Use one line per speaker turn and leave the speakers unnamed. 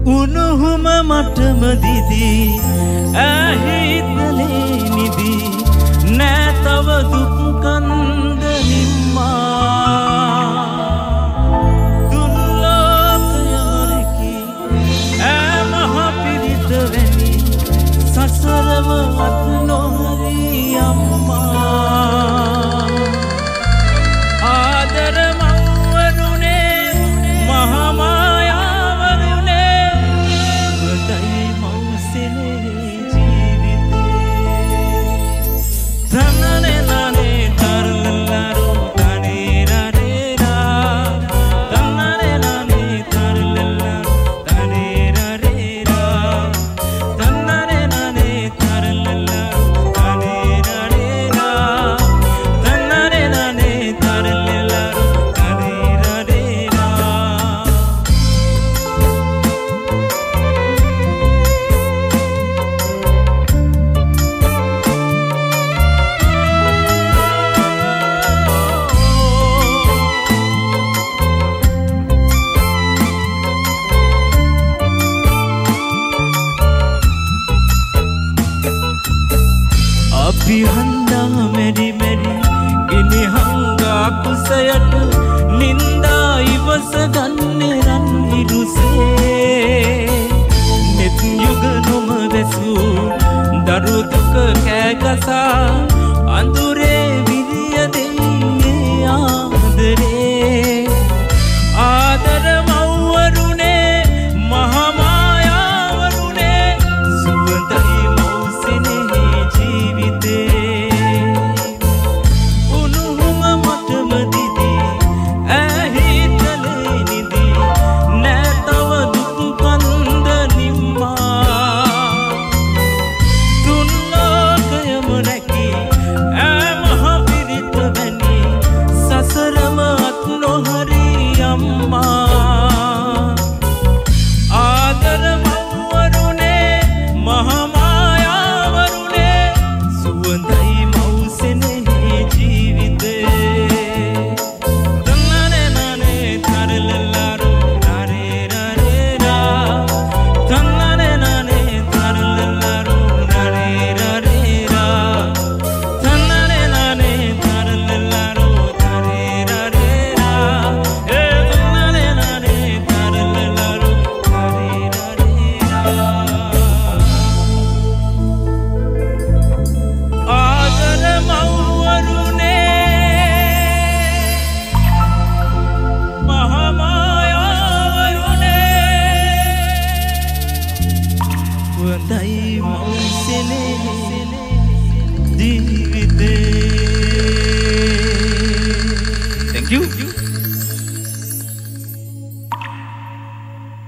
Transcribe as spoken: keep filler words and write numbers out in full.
උණුහුම මටම දිදී ඇහිතලේ නිදි නෑ තව දුක් කන්ද නිම්මා දුර්ලෝකයවරකි ඈ මහ පිරිත වැනි සසරව අත් නොහරි අම්මා ආදර මව්වරුනේ මහමායාවරුනේ ඔබටයි මං සෙනෙහි ජීවිතේ තනනේ නනේ තරලලරු තනේ රරේරා තනනේ නනේ තරලලරු තනේ රරේරා තනනේ නනේ තරලලරු තනේ රරේරා තනනේ නනේ තරලලරු තනේ රරේරා අපි හන්දා මෙරි මෙරි ගිනි හංගා කුසයට නින්දා ඉවස ගන්නේ රන් ඉරුසේ නෙත් යුග නොම වැසූ දරු දුක කෑගසා